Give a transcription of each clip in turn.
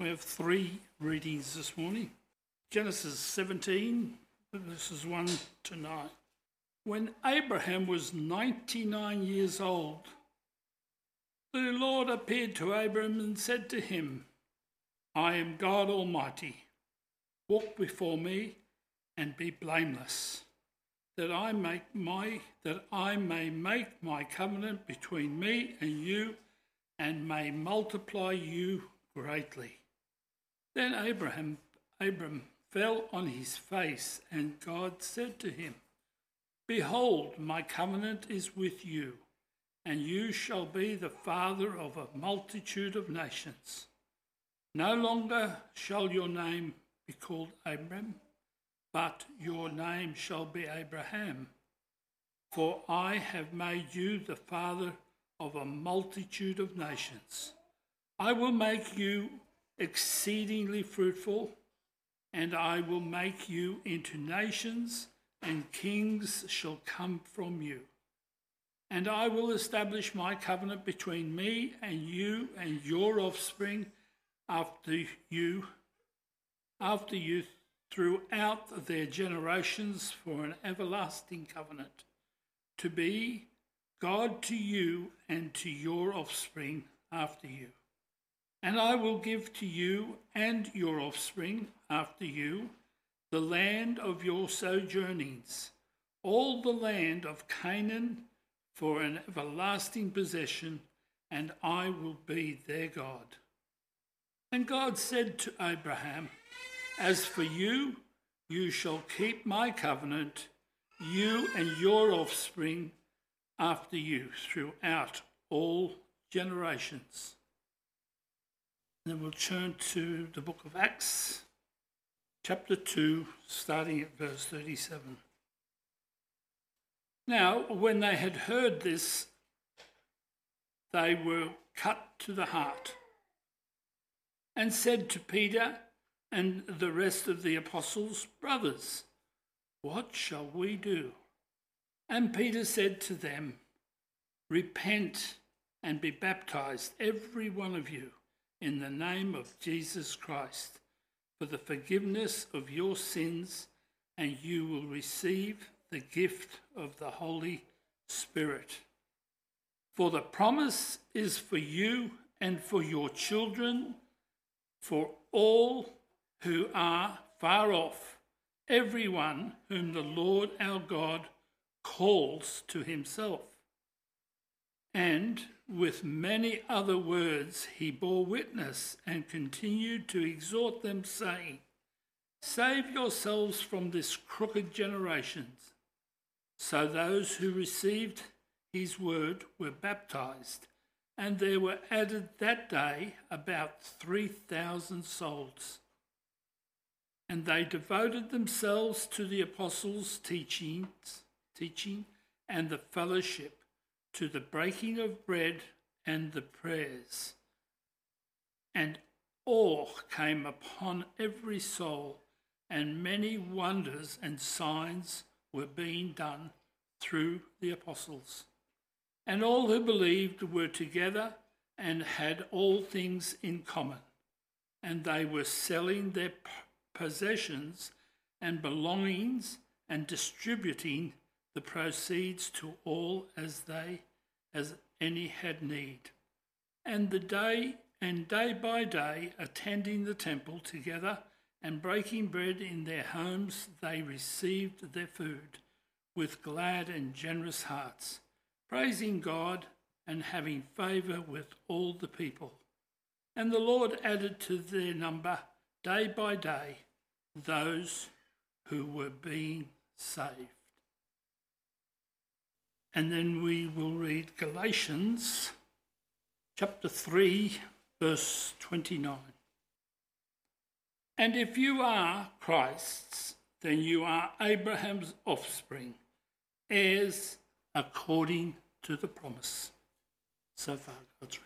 We have three readings this morning. Genesis 17, verses 1 to 9. When Abraham was 99 years old, the Lord appeared to Abraham and said to him, I am God Almighty. Walk before me and be blameless, that I may make my covenant between me and you and may multiply you greatly. Then Abram fell on his face, and God said to him, Behold, my covenant is with you, and you shall be the father of a multitude of nations. No longer shall your name be called Abram, but your name shall be Abraham, for I have made you the father of a multitude of nations. I will make you exceedingly fruitful, and I will make you into nations, and kings shall come from you. And I will establish my covenant between me and you and your offspring after you throughout their generations for an everlasting covenant, to be God to you and to your offspring after you. And I will give to you and your offspring after you the land of your sojournings, all the land of Canaan for an everlasting possession, and I will be their God. And God said to Abraham, As for you, you shall keep my covenant, you and your offspring after you throughout all generations. Then we'll turn to the book of Acts, chapter 2, starting at verse 37. Now, when they had heard this, they were cut to the heart and said to Peter and the rest of the apostles, Brothers, what shall we do? And Peter said to them, Repent and be baptized, every one of you, in the name of Jesus Christ, for the forgiveness of your sins, and you will receive the gift of the Holy Spirit. For the promise is for you and for your children, for all who are far off, everyone whom the Lord our God calls to himself. And with many other words he bore witness and continued to exhort them, saying, Save yourselves from this crooked generation. So those who received his word were baptized, and there were added that day about 3,000 souls. And they devoted themselves to the apostles' teaching and the fellowship, to the breaking of bread and the prayers. And awe came upon every soul, and many wonders and signs were being done through the apostles. And all who believed were together and had all things in common, and they were selling their possessions and belongings and distributing the proceeds to all as any had need. And day by day, attending the temple together and breaking bread in their homes, they received their food with glad and generous hearts, praising God and having favour with all the people. And the Lord added to their number day by day those who were being saved. And then we will read Galatians chapter 3, verse 29. And if you are Christ's, then you are Abraham's offspring, heirs according to the promise. So far, God's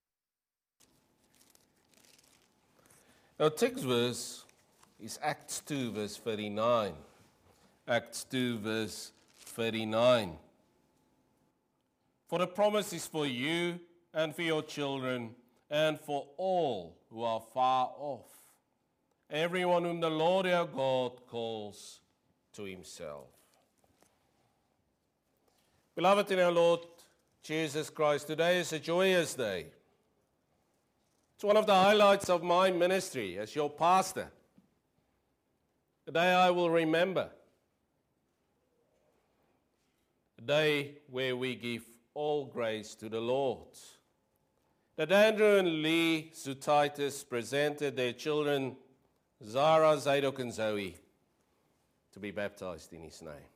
reading. Our text verse is Acts 2, verse 39. Acts 2, verse 39. For the promise is for you and for your children and for all who are far off, everyone whom the Lord our God calls to himself. Beloved in our Lord Jesus Christ, today is a joyous day. It's one of the highlights of my ministry as your pastor. A day I will remember. A day where we give all grace to the Lord. That Andrew and Lee Zutitis presented their children, Zara, Zadok, and Zoe, to be baptized in his name.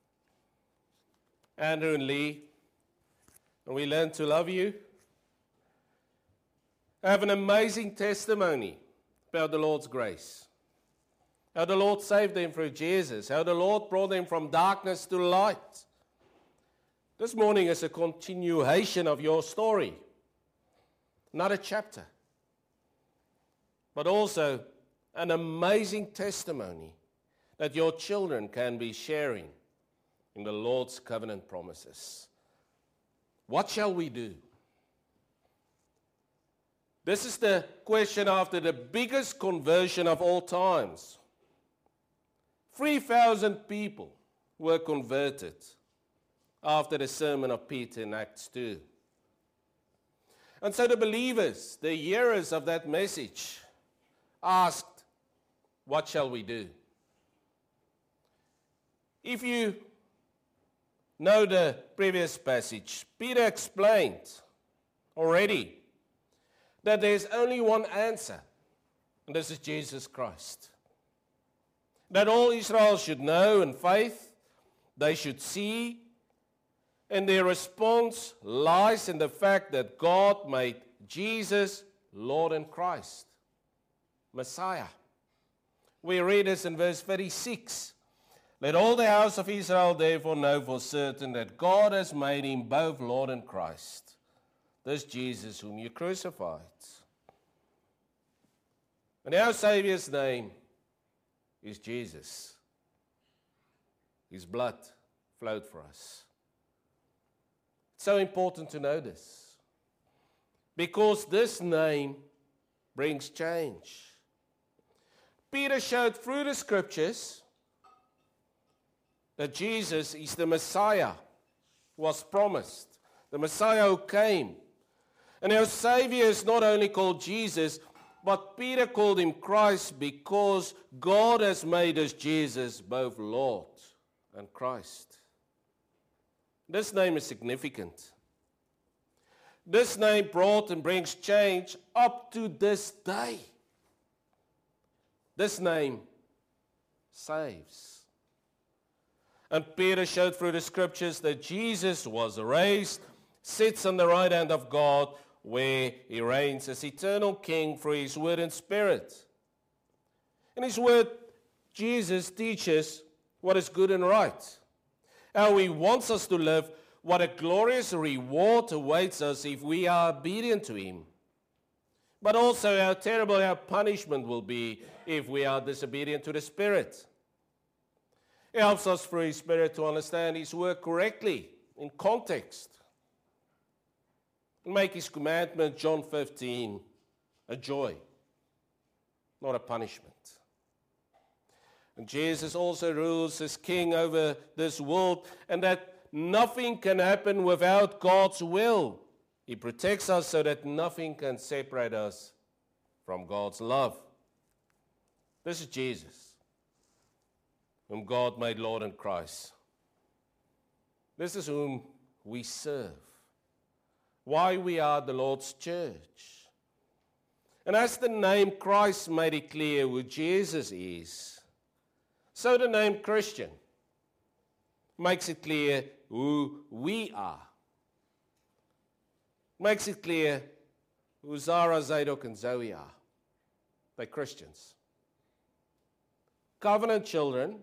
Andrew and Lee, and we learn to love you, have an amazing testimony about the Lord's grace. How the Lord saved them through Jesus. How the Lord brought them from darkness to light. This morning is a continuation of your story. Not a chapter. But also an amazing testimony that your children can be sharing in the Lord's covenant promises. What shall we do? This is the question after the biggest conversion of all times. 3,000 people were converted after the sermon of Peter in Acts 2. And so the believers, the hearers of that message, asked, what shall we do? If you know the previous passage, Peter explained already that there's only one answer, and this is Jesus Christ. That all Israel should know in faith, they should see, and their response lies in the fact that God made Jesus Lord and Christ, Messiah. We read this in verse 36. Let all the house of Israel therefore know for certain that God has made him both Lord and Christ, this Jesus whom you crucified. And our Saviour's name is Jesus. His blood flowed for us. It's so important to know this, because this name brings change. Peter showed through the scriptures that Jesus is the Messiah, was promised, the Messiah who came. And our Savior is not only called Jesus, but Peter called him Christ, because God has made us Jesus, both Lord and Christ. This name is significant. This name brought and brings change up to this day. This name saves. And Peter showed through the scriptures that Jesus was raised, sits on the right hand of God, where he reigns as eternal King through his word and spirit. In his word, Jesus teaches what is good and right, how he wants us to live, what a glorious reward awaits us if we are obedient to him, but also how terrible our punishment will be if we are disobedient to the Spirit. He helps us through his Spirit to understand his word correctly, in context, and make his commandment, John 15, a joy, not a punishment. And Jesus also rules as king over this world, and that nothing can happen without God's will. He protects us so that nothing can separate us from God's love. This is Jesus, whom God made Lord and Christ. This is whom we serve, why we are the Lord's church. And as the name Christ made it clear who Jesus is, so the name Christian makes it clear who we are. Makes it clear who Zara, Zadok, and Zoe are. They're Christians. Covenant children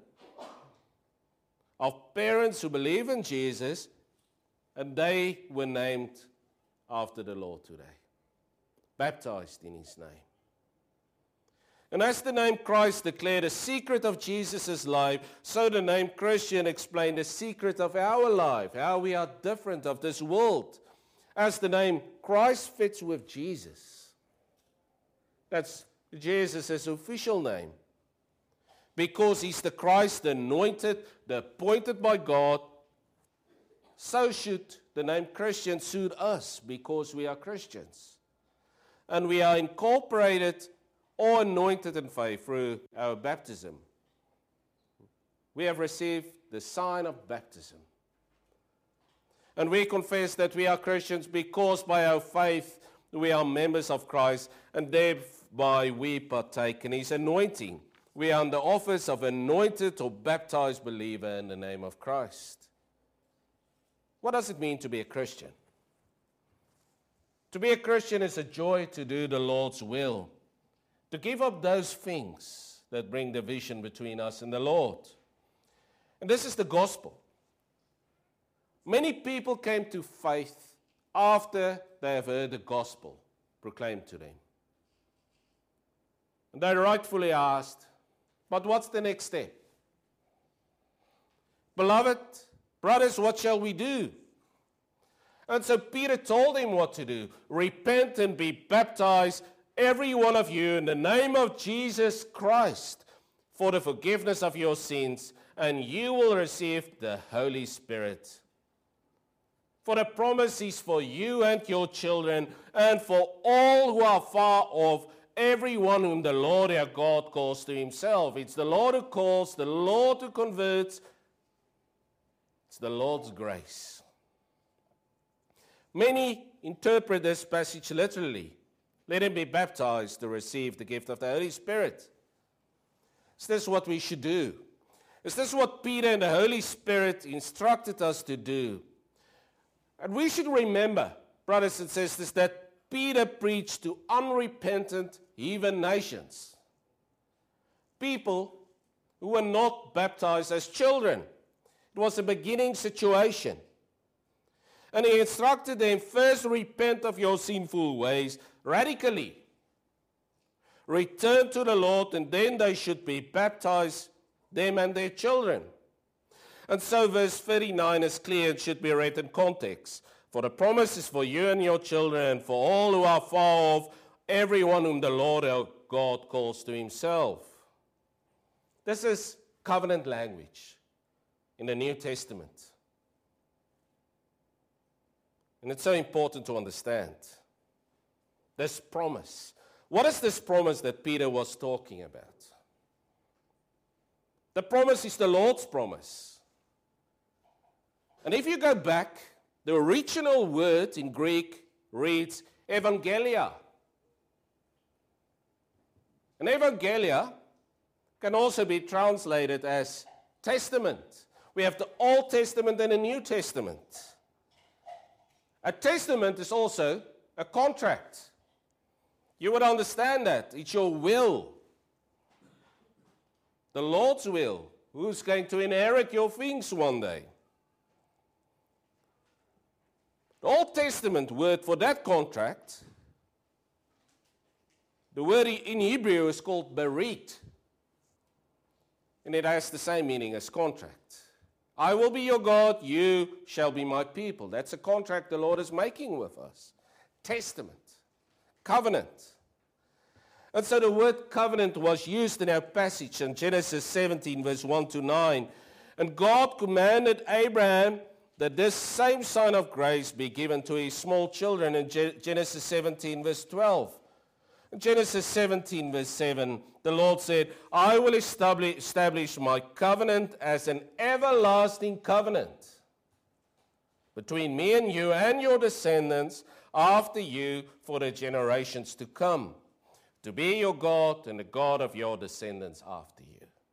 of parents who believe in Jesus, and they were named after the Lord today, baptized in his name. And as the name Christ declared the secret of Jesus' life, so the name Christian explained the secret of our life, how we are different of this world. As the name Christ fits with Jesus, That's Jesus' official name. Because he's the Christ, the anointed, the appointed by God, so should the name Christian suit us, because we are Christians. And we are incorporated or anointed in faith through our baptism. We have received the sign of baptism. And we confess that we are Christians because by our faith we are members of Christ, and thereby we partake in his anointing. We are in the office of anointed or baptized believer in the name of Christ. What does it mean to be a Christian? To be a Christian is a joy to do the Lord's will, to give up those things that bring division between us and the Lord. And this is the gospel. Many people came to faith after they have heard the gospel proclaimed to them. And they rightfully asked, but what's the next step? Beloved, brothers, what shall we do? And so Peter told him what to do. Repent and be baptized, every one of you, in the name of Jesus Christ, for the forgiveness of your sins, and you will receive the Holy Spirit. For the promise is for you and your children, and for all who are far off, everyone whom the Lord our God calls to himself. It's the Lord who calls, the Lord who converts. It's the Lord's grace. Many interpret this passage literally. Let him be baptized to receive the gift of the Holy Spirit. Is this what we should do? Is this what Peter and the Holy Spirit instructed us to do? And we should remember, brothers and sisters, that Peter preached to unrepentant heathen nations. People who were not baptized as children. It was a beginning situation. And he instructed them, first repent of your sinful ways radically. Return to the Lord, and then they should be baptized, them and their children. And so verse 39 is clear and should be read in context. For the promise is for you and your children, and for all who are far off, everyone whom the Lord our God calls to himself. This is covenant language in the New Testament. And it's so important to understand this promise. What is this promise that Peter was talking about? The promise is the Lord's promise. And if you go back, the original word in Greek reads evangelia. And evangelia can also be translated as testament. We have the Old Testament and the New Testament. A testament is also a contract. You would understand that. It's your will. The Lord's will. Who's going to inherit your things one day? The Old Testament word for that contract, the word in Hebrew is called berit. And it has the same meaning as contract. I will be your God, you shall be my people. That's a contract the Lord is making with us. Testament, covenant. And so the word covenant was used in our passage in Genesis 17, verse 1 to 9. And God commanded Abraham that this same sign of grace be given to his small children in Genesis 17, verse 12. In Genesis 17, verse 7, the Lord said, I will establish my covenant as an everlasting covenant between me and you and your descendants after you for the generations to come, to be your God and the God of your descendants after you.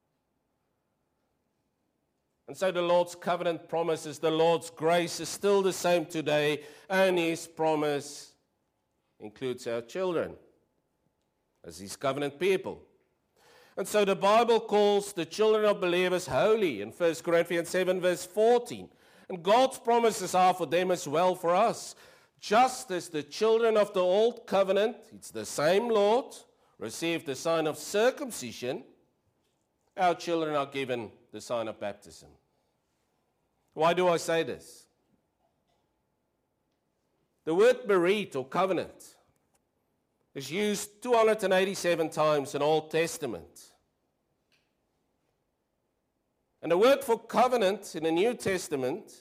And so the Lord's covenant promises, the Lord's grace is still the same today, and his promise includes our children as his covenant people. And so the Bible calls the children of believers holy in 1 Corinthians 7 verse 14. And God's promises are for them as well for us. Just as the children of the old covenant, it's the same Lord, received the sign of circumcision, our children are given the sign of baptism. Why do I say this? The word berit or covenant is used 287 times in the Old Testament. And the word for covenant in the New Testament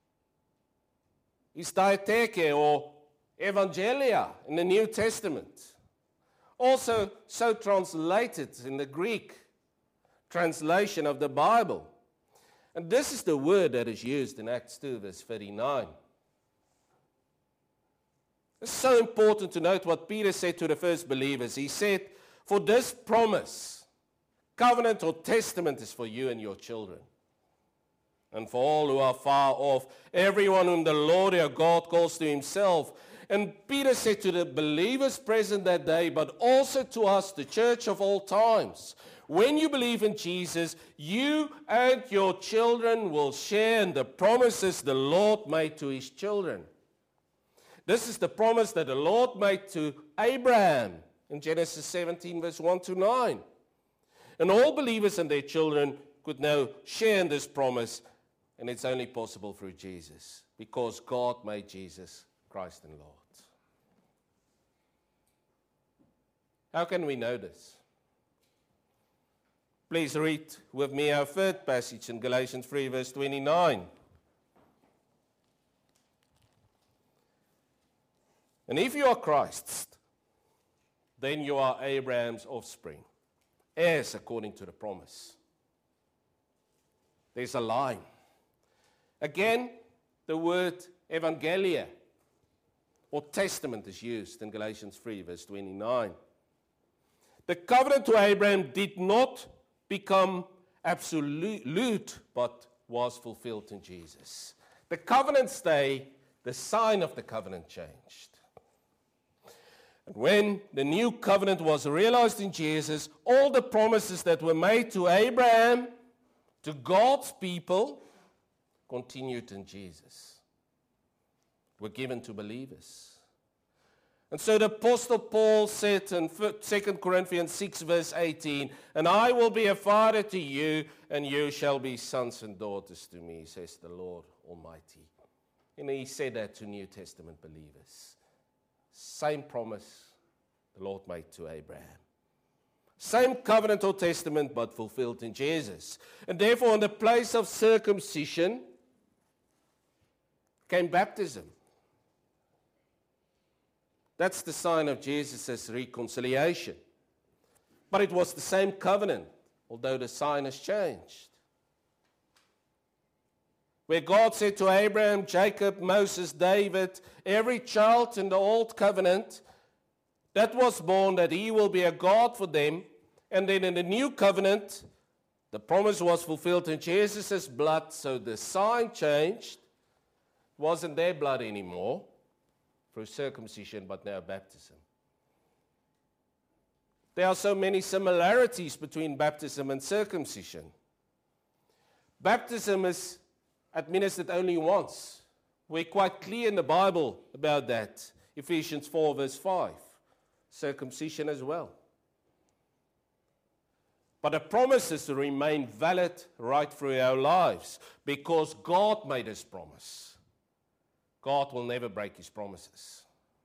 is diatheke or evangelia in the New Testament. Also so translated in the Greek translation of the Bible. And this is the word that is used in Acts 2 verse 39. It's so important to note what Peter said to the first believers. He said, for this promise, covenant or testament is for you and your children. And for all who are far off, everyone whom the Lord our God calls to himself. And Peter said to the believers present that day, but also to us, the church of all times, when you believe in Jesus, you and your children will share in the promises the Lord made to his children. This is the promise that the Lord made to Abraham in Genesis 17 verse 1 to 9. And all believers and their children could now share in this promise, and it's only possible through Jesus, because God made Jesus Christ and Lord. How can we know this? Please read with me our third passage in Galatians 3 verse 29. And if you are Christ's, then you are Abraham's offspring, heirs according to the promise. There's a line. Again, the word evangelia or testament is used in Galatians 3 verse 29. The covenant to Abraham did not become absolute, but was fulfilled in Jesus. The covenant stayed, the sign of the covenant changed. And when the new covenant was realized in Jesus, all the promises that were made to Abraham, to God's people, continued in Jesus, were given to believers. And so the Apostle Paul said in 2 Corinthians 6 verse 18, and I will be a father to you, and you shall be sons and daughters to me, says the Lord Almighty. And he said that to New Testament believers. Same promise the Lord made to Abraham. Same covenant or testament, but fulfilled in Jesus. And therefore, in the place of circumcision came baptism. That's the sign of Jesus' reconciliation. But it was the same covenant, although the sign has changed. Where God said to Abraham, Jacob, Moses, David, every child in the old covenant that was born, that he will be a God for them. And then in the new covenant, the promise was fulfilled in Jesus' blood, so the sign changed. It wasn't their blood anymore through circumcision, but now baptism. There are so many similarities between baptism and circumcision. Baptism is administered only once. We're quite clear in the Bible about that. Ephesians 4 verse 5. Circumcision as well. But the promises remain valid right through our lives because God made his promise. God will never break his promises.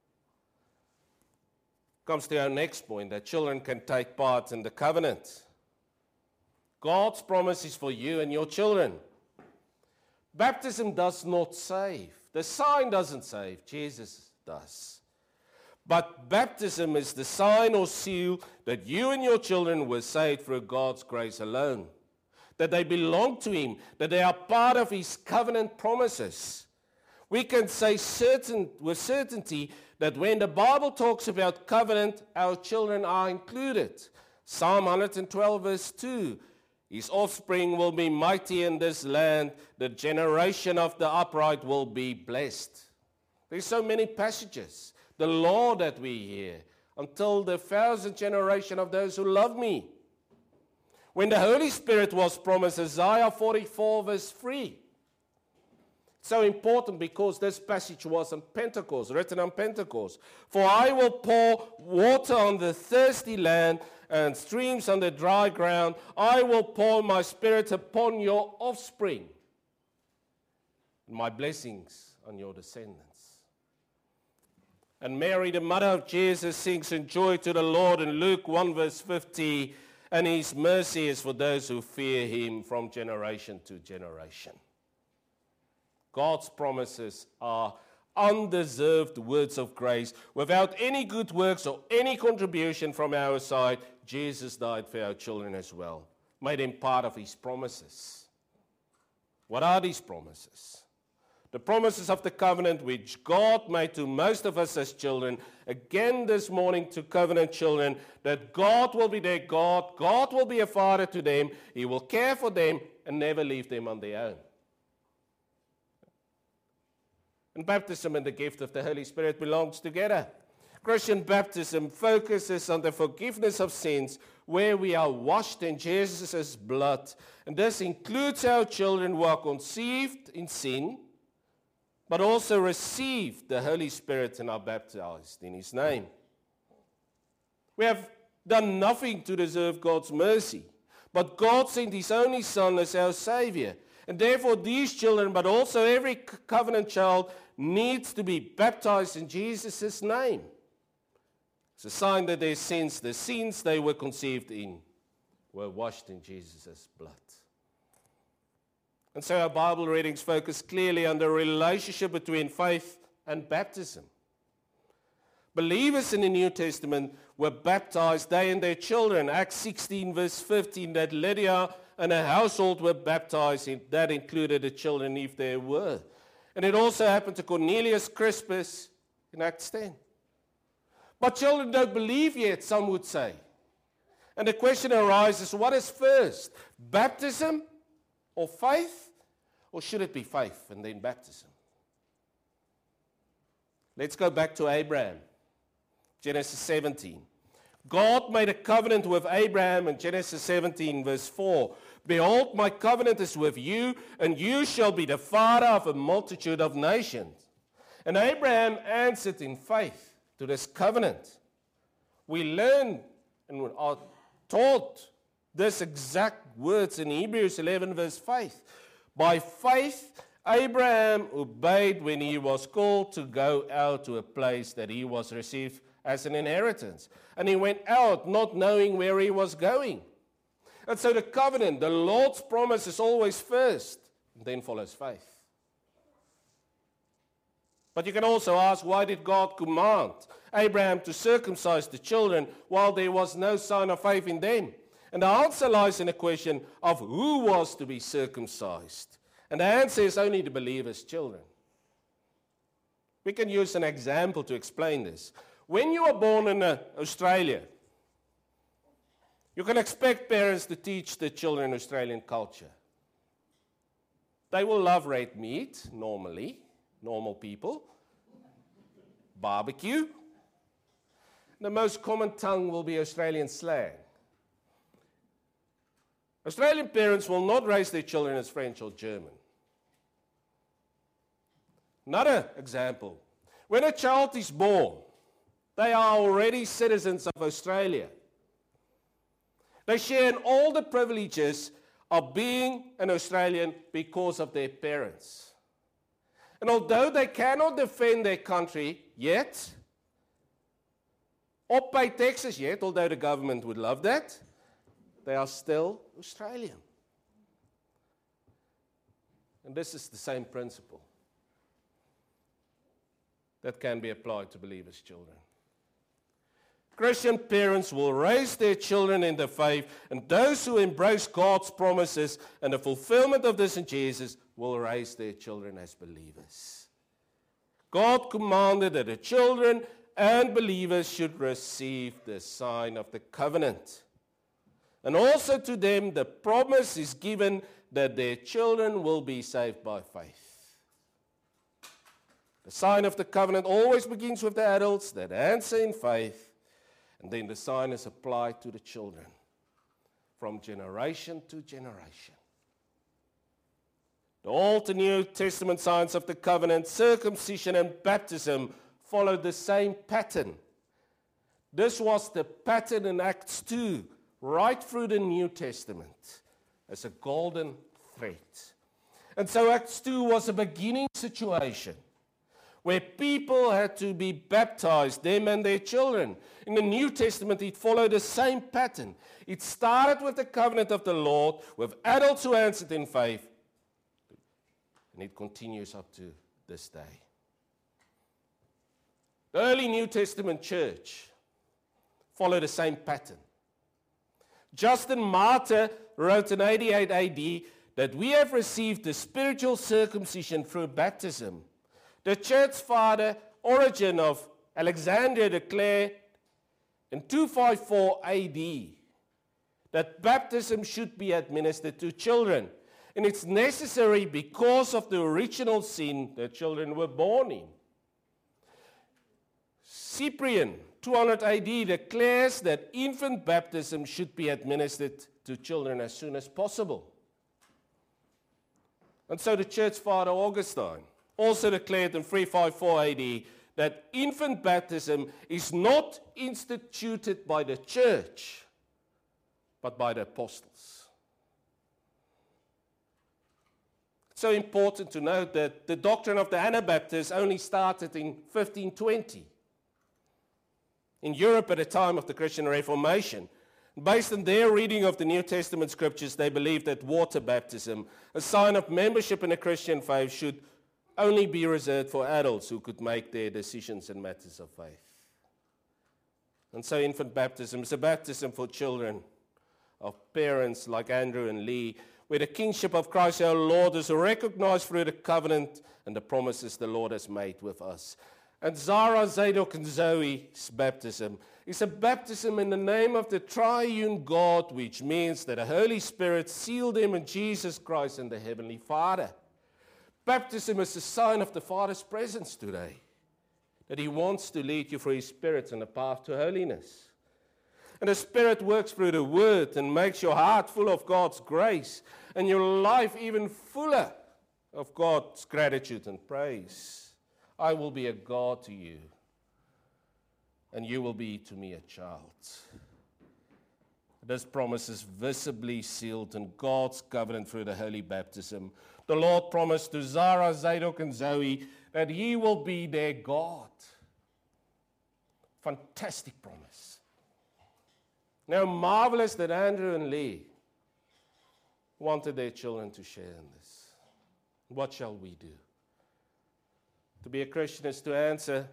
Comes to our next point, that children can take part in the covenant. God's promise is for you and your children. Baptism does not save. The sign doesn't save. Jesus does. But baptism is the sign or seal that you and your children were saved through God's grace alone. That they belong to him. That they are part of his covenant promises. We can say with certainty that when the Bible talks about covenant, our children are included. Psalm 112 verse 2. His offspring will be mighty in this land. The generation of the upright will be blessed. There's so many passages. The law that we hear, until the 1,000th generation of those who love me. When the Holy Spirit was promised, Isaiah 44 verse 3. So important because this passage was on Pentecost, written on Pentecost. For I will pour water on the thirsty land and streams on the dry ground. I will pour my spirit upon your offspring, and my blessings on your descendants. And Mary, the mother of Jesus, sings in joy to the Lord in Luke 1 verse 50, and his mercy is for those who fear him from generation to generation. God's promises are undeserved words of grace. Without any good works or any contribution from our side, Jesus died for our children as well, made them part of his promises. What are these promises? The promises of the covenant which God made to most of us as children, again this morning to covenant children, that God will be their God, God will be a father to them, he will care for them and never leave them on their own. And baptism and the gift of the Holy Spirit belongs together. Christian baptism focuses on the forgiveness of sins where we are washed in Jesus' blood. And this includes our children who are conceived in sin, but also receive the Holy Spirit and are baptized in his name. We have done nothing to deserve God's mercy, but God sent his only Son as our Savior. And therefore these children, but also every covenant child, needs to be baptized in Jesus' name. It's a sign that their sins, the sins they were conceived in, were washed in Jesus' blood. And so our Bible readings focus clearly on the relationship between faith and baptism. Believers in the New Testament were baptized, they and their children. Acts 16 verse 15, that Lydia and her household were baptized. That included the children if there were. And it also happened to Cornelius Crispus in Acts 10. But children don't believe yet, some would say. And the question arises, what is first? Baptism or faith? Or should it be faith and then baptism? Let's go back to Abraham. Genesis 17. God made a covenant with Abraham in Genesis 17 verse 4. Behold, my covenant is with you, and you shall be the father of a multitude of nations. And Abraham answered in faith to this covenant. We learn and are taught this exact words in Hebrews 11 verse 5. By faith, Abraham obeyed when he was called to go out to a place that he was received as an inheritance. And he went out not knowing where he was going. And so the covenant, the Lord's promise, is always first, and then follows faith. But you can also ask, why did God command Abraham to circumcise the children while there was no sign of faith in them? And the answer lies in the question of who was to be circumcised. And the answer is only the believer's children. We can use an example to explain this. When you are born in Australia, you can expect parents to teach the children Australian culture. They will love red meat, normally, normal people. Barbecue. The most common tongue will be Australian slang. Australian parents will not raise their children as French or German. Another example. When a child is born, they are already citizens of Australia. They share in all the privileges of being an Australian because of their parents. And although they cannot defend their country yet, or pay taxes yet, although the government would love that, they are still Australian. And this is the same principle that can be applied to believers' children. Christian parents will raise their children in the faith, and those who embrace God's promises and the fulfillment of this in Jesus will raise their children as believers. God commanded that the children and believers should receive the sign of the covenant. And also to them the promise is given that their children will be saved by faith. The sign of the covenant always begins with the adults that answer in faith. And then the sign is applied to the children from generation to generation. The Old and New Testament signs of the covenant, circumcision and baptism, follow the same pattern. This was the pattern in Acts 2, right through the New Testament, as a golden thread. And so Acts 2 was a beginning situation where people had to be baptized, them and their children. In the New Testament, it followed the same pattern. It started with the covenant of the Lord, with adults who answered in faith, and it continues up to this day. The early New Testament church followed the same pattern. Justin Martyr wrote in 88 AD that we have received the spiritual circumcision through baptism. The church father Origen of Alexandria declared in 254 AD that baptism should be administered to children. And it's necessary because of the original sin that children were born in. Cyprian, 200 AD, declares that infant baptism should be administered to children as soon as possible. And so the church father Augustine also declared in 354 AD that infant baptism is not instituted by the church, but by the apostles. It's so important to note that the doctrine of the Anabaptists only started in 1520 in Europe at the time of the Christian Reformation. Based on their reading of the New Testament scriptures, they believed that water baptism, a sign of membership in the Christian faith, should only be reserved for adults who could make their decisions in matters of faith. And so infant baptism is a baptism for children of parents like Andrew and Lee, where the kingship of Christ our Lord is recognized through the covenant and the promises the Lord has made with us. And Zara, Zadok, and Zoe's baptism is a baptism in the name of the triune God, which means that the Holy Spirit sealed them in Jesus Christ and the Heavenly Father. Baptism is a sign of the Father's presence today, that He wants to lead you through His Spirit on the path to holiness. And the Spirit works through the Word and makes your heart full of God's grace and your life even fuller of God's gratitude and praise. I will be a God to you, and you will be to me a child. This promise is visibly sealed in God's covenant through the holy baptism. The Lord promised to Zara, Zadok, and Zoe that He will be their God. Fantastic promise. Now, marvelous that Andrew and Lee wanted their children to share in this. What shall we do? To be a Christian is to answer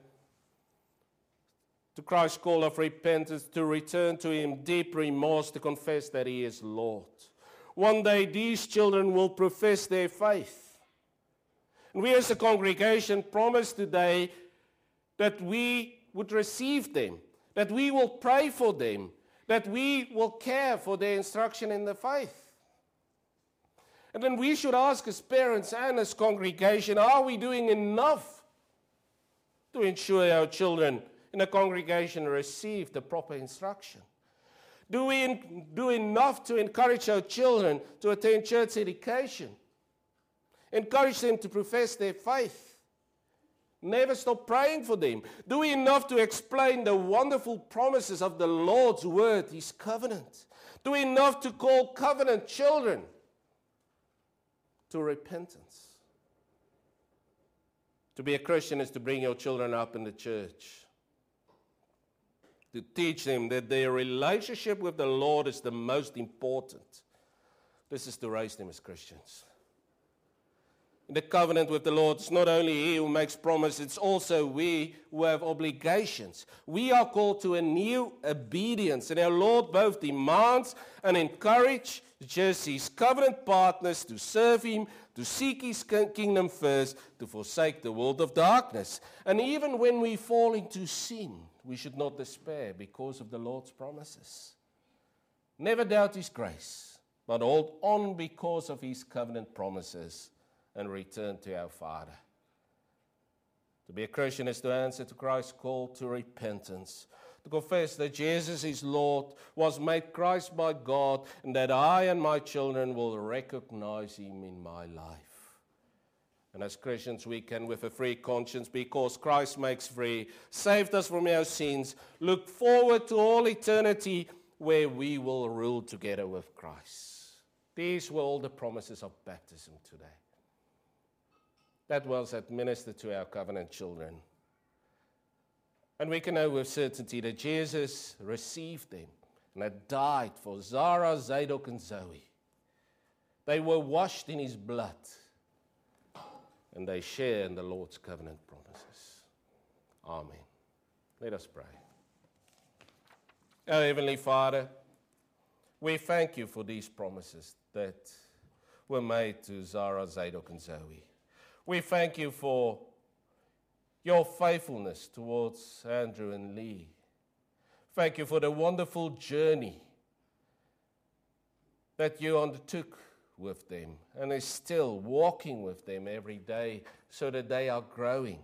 to Christ's call of repentance, to return to Him, deep remorse, to confess that He is Lord. One day these children will profess their faith. And we as a congregation promise today that we would receive them, that we will pray for them, that we will care for their instruction in the faith. And then we should ask as parents and as congregation, are we doing enough to ensure our children in a congregation receive the proper instruction? Do we do enough to encourage our children to attend church education? Encourage them to profess their faith. Never stop praying for them. Do we enough to explain the wonderful promises of the Lord's word, His covenant? Do we enough to call covenant children to repentance? To be a Christian is to bring your children up in the church, to teach them that their relationship with the Lord is the most important. This is to raise them as Christians. In the covenant with the Lord, it's not only He who makes promises, it's also we who have obligations. We are called to a new obedience, and our Lord both demands and encourages His covenant partners to serve Him, to seek His kingdom first, to forsake the world of darkness. And even when we fall into sin, we should not despair because of the Lord's promises. Never doubt His grace, but hold on because of His covenant promises and return to our Father. To be a Christian is to answer to Christ's call to repentance, to confess that Jesus is Lord, was made Christ by God, and that I and my children will recognize Him in my life. And as Christians, we can, with a free conscience, because Christ makes free, saved us from our sins, look forward to all eternity where we will rule together with Christ. These were all the promises of baptism today. that was administered to our covenant children. And we can know with certainty that Jesus received them and had died for Zara, Zadok, and Zoe. They were washed in his blood, and they share in the Lord's covenant promises. Amen. Let us pray. Our Heavenly Father, we thank you for these promises that were made to Zara, Zadok, and Zoe. We thank you for your faithfulness towards Andrew and Lee. Thank you for the wonderful journey that you undertook with them and is still walking with them every day so that they are growing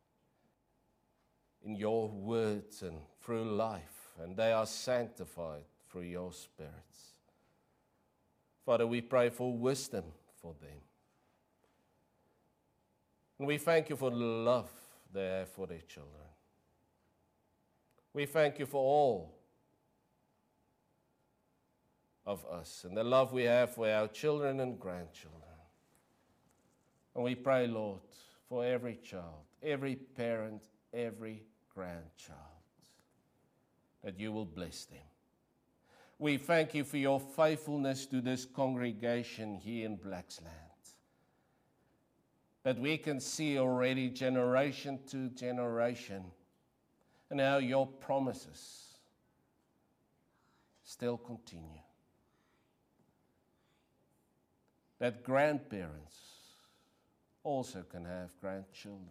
in your words and through life, and they are sanctified through your spirits. Father, we pray for wisdom for them. And we thank you for the love they have for their children. We thank you for all of us and the love we have for our children and grandchildren. And we pray, Lord, for every child, every parent, every grandchild, that you will bless them. We thank you for your faithfulness to this congregation here in Blacksland, that we can see already generation to generation, and how your promises still continue. That grandparents also can have grandchildren.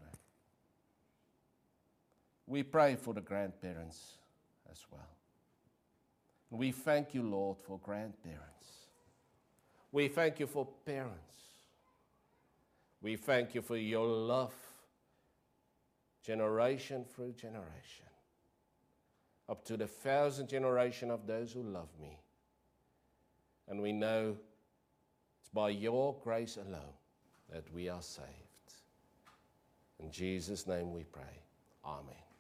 We pray for the grandparents as well. And we thank you, Lord, for grandparents. We thank you for parents. We thank you for your love, generation through generation, up to the 1,000th generation of those who love me. And we know it's by your grace alone that we are saved. In Jesus' name we pray. Amen.